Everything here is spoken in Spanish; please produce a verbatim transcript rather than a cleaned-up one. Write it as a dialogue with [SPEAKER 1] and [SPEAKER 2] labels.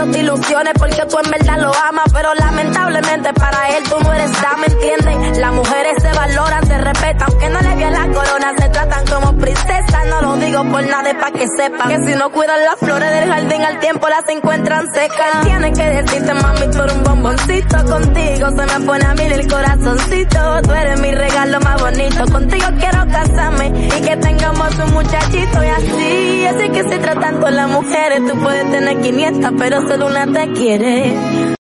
[SPEAKER 1] dándote ilusiones porque tú en verdad lo amas, pero lamentablemente para él tú no eres dama, ¿entiendes? Las mujeres se valoran, se respetan, aunque no le vean la corona, se tratan como princesas. No lo digo por nada, es pa' que sepan que si no cuidan las flores del jardín al tiempo las encuentran secas. Tienes que decirte, mami, tú eres un bomboncito, contigo se me pone a mí el corazoncito. Tú eres mi regalo más bonito, contigo quiero casarme y que tengamos un muchachito y así. Así que si tratan con las mujeres, tú puedes tener quinientas, pero solo una te quiere.